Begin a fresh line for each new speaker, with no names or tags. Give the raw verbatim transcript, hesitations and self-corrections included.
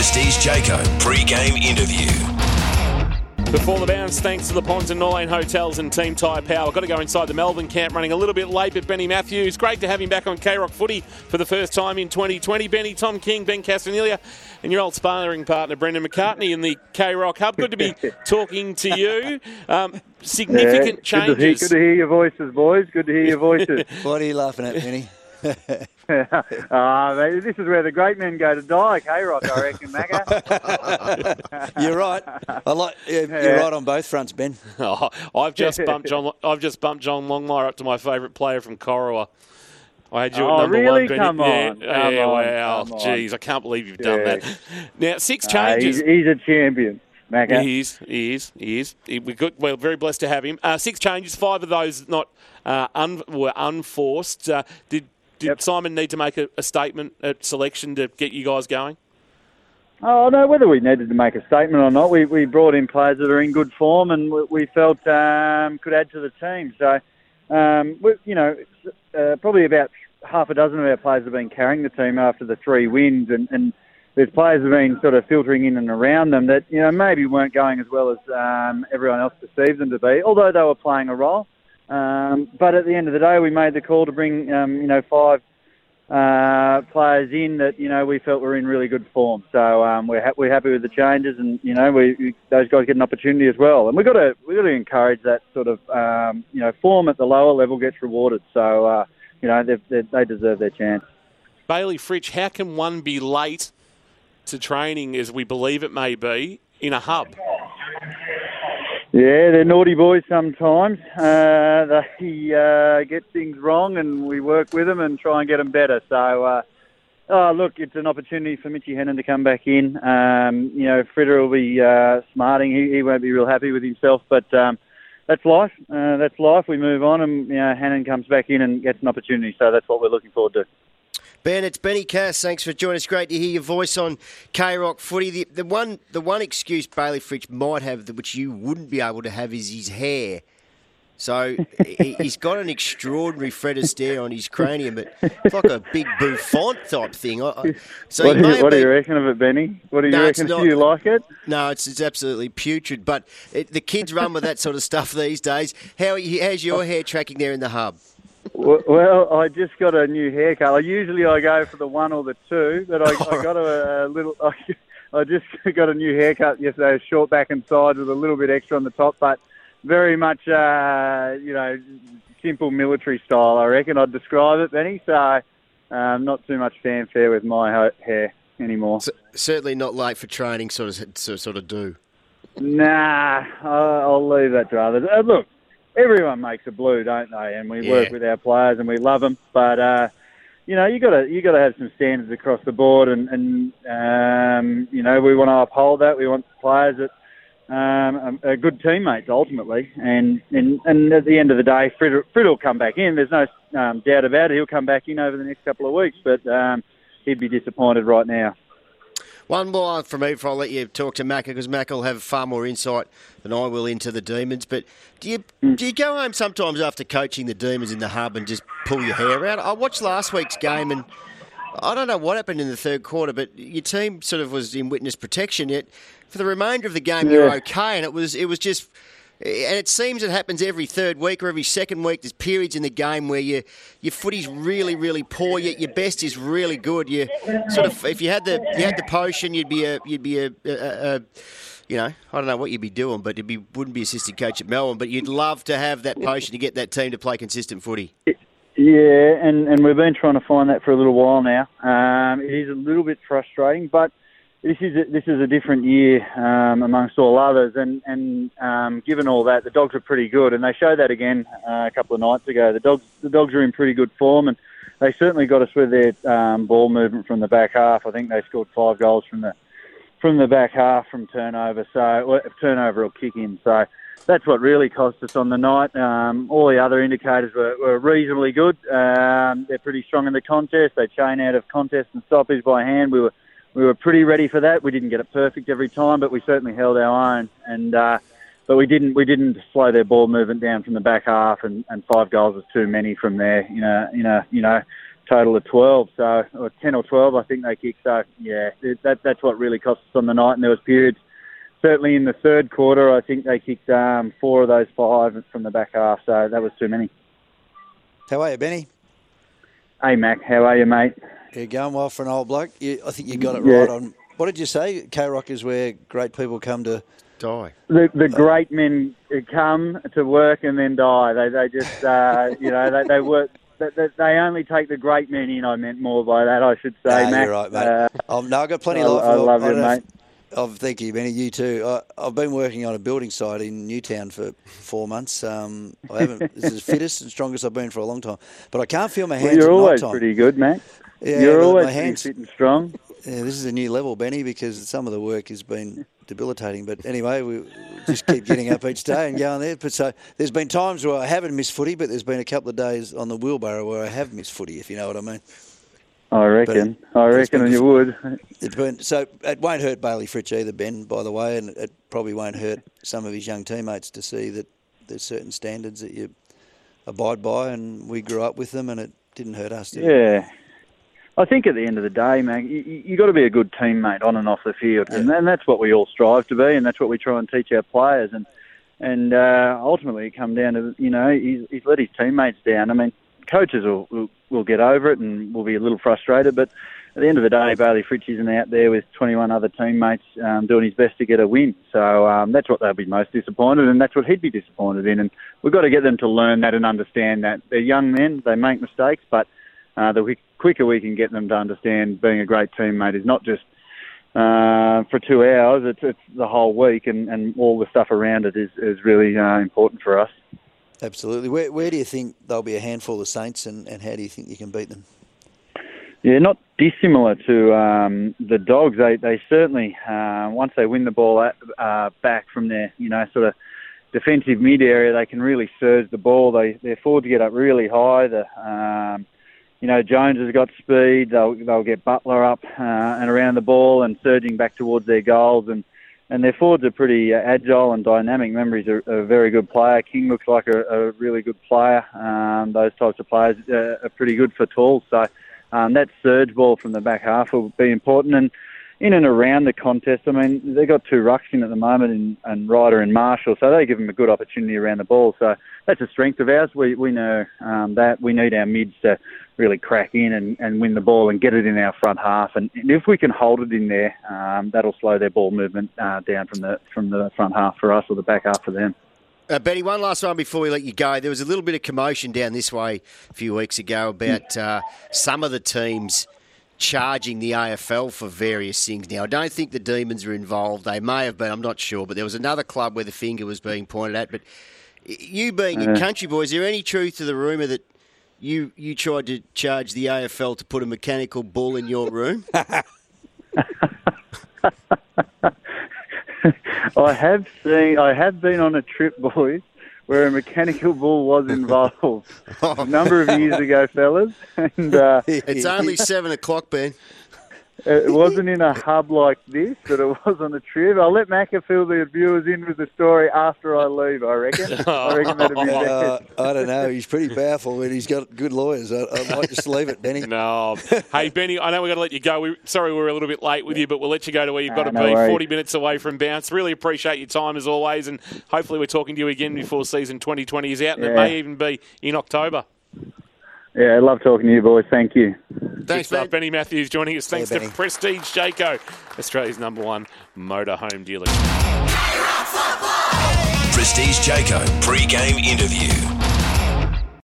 Prestige Jayco pre-game interview.
Before the bounce, thanks to the Ponds and Norlane Hotels and Team Tyre Power. Got to go inside the Melbourne camp, running a little bit late, but Benny Matthews, great to have him back on K-Rock Footy for the first time in twenty twenty. Benny, Tom King, Ben Castagnelia, and your old sparring partner, Brendan McCartney in the K-Rock Hub. Good to be talking to you. Um, significant
yeah,
changes.
Good to, hear, good to hear your voices, boys. Good to hear your voices.
What are you laughing at, Benny?
uh, this is where the great men go to die, K-Rock, I reckon, Macca.
You're right. I like. Yeah, you're right on both fronts, Ben.
Oh, I've just bumped John. I've just bumped John Longmire up to my favourite player from Corowa. I had you at
oh,
number
really?
one, Benny.
Come on.
Yeah,
come
yeah
on,
wow.
come
Jeez, I can't believe you've done
yeah.
that. Now, six
Uh,
changes.
he's, he's a champion, Macca.
He is, he is, he is. He, we're, good, we're very blessed to have him. Uh, six changes, five of those not uh, un, were unforced. Uh, did did
Yep.
Simon need to make a, a statement at selection to get you guys going?
Oh, no, whether we needed to make a statement or not, we, we brought in players that are in good form and we, we felt um, could add to the team. So, um, we, you know, uh, probably about half a dozen of our players have been carrying the team after the three wins, and, and there's players have been sort of filtering in and around them that, you know, maybe weren't going as well as um, everyone else perceived them to be, although they were playing a role. Um, but at the end of the day, we made the call to bring, um, you know, five uh, players in that, you know, we felt were in really good form. So um, we're ha- we're happy with the changes, and you know, we, we those guys get an opportunity as well. And we've got to we got to encourage that sort of, um, you know, form at the lower level gets rewarded. So uh, you know, they they deserve their chance.
Bailey Fritsch, how can one be late to training, as we believe it may be, in a hub?
Yeah, they're naughty boys sometimes. Uh, they uh, get things wrong, and we work with them and try and get them better. So, uh, oh, look, it's an opportunity for Mitchy Hennon to come back in. Um, you know, Fritter will be uh, smarting. He, he won't be real happy with himself, but um, that's life. Uh, that's life. We move on, and you know, Hennon comes back in and gets an opportunity. So that's what we're looking forward to.
Ben, it's Benny Cass. Thanks for joining us. Great to hear your voice on K-Rock Footy. The, the one the one excuse Bailey Fritsch might have, that which you wouldn't be able to have, is his hair. So he, he's got an extraordinary Fred Astaire on his cranium, but it's like a big bouffant type thing. I, so
what
he
do,
may
you,
have
what do
been,
you reckon of it, Benny? What do you
No, it's
reckon?
not-
Do you like it?
No, it's it's absolutely putrid. But it, the kids run with that sort of stuff these days. How are you, how's your hair tracking there in the hub?
Well, I just got a new haircut. I usually I go for the one or the two, but I, I got a, a little. I, I just got a new haircut yesterday, a short back and side with a little bit extra on the top, but very much, uh, you know, simple military style. I reckon I'd describe it, Benny. So, um, not too much fanfare with my ho- hair anymore.
C- certainly not late for training. Sort of sort of do.
Nah, I'll, I'll leave that to others. Uh, look. Everyone makes a blue, don't they? And we
Yeah.
work with our players and we love them. But uh, you know, you got to you got to have some standards across the board, and, and um, you know, we want to uphold that. We want players that um, are good teammates ultimately. And, and and at the end of the day, Fred, Fred will come back in. There's no um, doubt about it. He'll come back in over the next couple of weeks, but um, he'd be disappointed right now.
One more from me before I let you talk to Macca, because Macca will have far more insight than I will into the Demons. But do you
Mm.
do you go home sometimes after coaching the Demons in the hub and just pull your hair out? I watched last week's game, and I don't know what happened in the third quarter, but your team sort of was in witness protection. Yet for the remainder of the game,
Yeah.
you were okay, and it was it was just. And it seems it happens every third week or every second week. There's periods in the game where you, your footy's really, really poor, yet your best is really good. You sort of, if you had the you had the potion, you'd be a you'd be a, a, a you know, I don't know what you'd be doing, but you be wouldn't be assistant coach at Melbourne. But you'd love to have that potion to get that team to play consistent footy.
Yeah, and, and we've been trying to find that for a little while now. Um, it is a little bit frustrating, but this is a, this is a different year um, amongst all others, and and um, given all that, the Dogs are pretty good, and they showed that again uh, a couple of nights ago. The Dogs the Dogs are in pretty good form, and they certainly got us with their um, ball movement from the back half. I think they scored five goals from the from the back half from turnover, so well, turnover or kick in. So that's what really cost us on the night. Um, all the other indicators were, were reasonably good. Um, they're pretty strong in the contest. They chain out of contest and stoppage by hand. We were we were pretty ready for that. We didn't get it perfect every time, but we certainly held our own. And uh, but we didn't we didn't slow their ball movement down from the back half. And, and five goals was too many from there. You know, you know, you know, total of twelve, so or ten or twelve, I think they kicked. So yeah, that that's what really cost us on the night. And there was periods, certainly in the third quarter, I think they kicked um, four of those five from the back half. So that was too many.
How are you, Benny?
Hey Mac, how are you, mate?
You're going well for an old bloke. You, I think you got it
yeah.
right on. What did you say? K-Rock is where great people come to
die.
The the great men come to work and then die. They they just uh, you know they they work. They, they only take the great men in. I meant more by that, I should say,
no,
Mac.
You're right, mate.
Uh,
um, no, I've got plenty
I,
of love.
I love
I
you, mate.
Oh, thank you, Benny. You too. I, I've been working on a building site in Newtown for four months. Um, I haven't. This is the fittest and strongest I've been for a long time. But I can't feel my hands.
Well, you're
at
always
night time.
pretty good, Mac.
Yeah,
you're always
my
pretty
hands,
fit and strong.
Yeah, this is a new level, Benny, because some of the work has been debilitating. But anyway, we just keep getting up each day and going there. But so there's been times where I haven't missed footy, but there's been a couple of days on the wheelbarrow where I have missed footy, if you know what I mean.
I reckon.
But
I reckon
been,
you would.
It's been, so it won't hurt Bailey Fritsch either, Ben, by the way, and it probably won't hurt some of his young teammates to see that there's certain standards that you abide by, and we grew up with them, and it didn't hurt us, did it?
Yeah. I think at the end of the day, man, you, you got to be a good teammate on and off the field, yeah. and, and that's what we all strive to be, and that's what we try and teach our players. And and uh, ultimately, it come down to, you know, he's, he's let his teammates down. I mean, coaches will, will will get over it and will be a little frustrated, but at the end of the day, Bailey Fritsch isn't out there with twenty-one other teammates um, doing his best to get a win. So um, that's what they'll be most disappointed, and that's what he'd be disappointed in. And we've got to get them to learn that and understand that. They're young men, they make mistakes, but uh, the quicker we can get them to understand being a great teammate is not just uh, for two hours, it's, it's the whole week, and, and all the stuff around it is, is really uh, important for us.
Absolutely. Where, where do you think they'll be a handful of Saints, and, and how do you think you can beat them?
Yeah, not dissimilar to um, the Dogs. They they certainly, uh, once they win the ball at, uh, back from their, you know, sort of defensive mid area, they can really surge the ball. They, they're forward to get up really high. The, um, you know, Jones has got speed. They'll, they'll get Butler up uh, and around the ball and surging back towards their goals. And, and their forwards are pretty uh, agile and dynamic. Remember, he's a, a very good player. King looks like a, a really good player. Um, those types of players uh, are pretty good for tall. So um, that surge ball from the back half will be important. And in and around the contest, I mean, they've got two rucks in at the moment, in, and Ryder and Marshall, so they give them a good opportunity around the ball. So that's a strength of ours. We we know um, that. We need our mids to really crack in and, and win the ball and get it in our front half. And, and if we can hold it in there, um, that'll slow their ball movement uh, down from the from the front half for us or the back half for them.
Uh, Benny, one last one before we let you go. There was a little bit of commotion down this way a few weeks ago about uh, some of the teams charging the A F L for various things. Now, I don't think the Demons are involved. They may have been, I'm not sure. But there was another club where the finger was being pointed at. But you being
uh,
a country boy, is there any truth to the rumour that you you tried to charge the A F L to put a mechanical bull in your room?
I have seen, I have been on a trip, boys, where a mechanical bull was involved a number of years ago, fellas. And uh,
it's only seven o'clock, Ben.
It wasn't in a hub like this, but it was on a trip. I'll let Macca fill the viewers in with the story after I leave, I reckon. I reckon that'd be
uh,
best.
I don't know. He's pretty powerful, and he's got good lawyers. I, I might just leave it, Benny.
No. Hey, Benny, I know we've got to let you go. We, sorry we're a little bit late with you, but we'll let you go to where you've got
uh,
to
no
be,
worries.
forty minutes away from bounce. Really appreciate your time, as always, and hopefully we're talking to you again before season twenty twenty is out, and
yeah.
it may even be in October.
Yeah, I love talking to you, boys. Thank you.
Thanks,
stuff.
Ben.
Benny Matthews joining us. Thanks
yeah,
to Prestige Jayco, Australia's number one motor home dealer.
Prestige Jayco pre-game interview.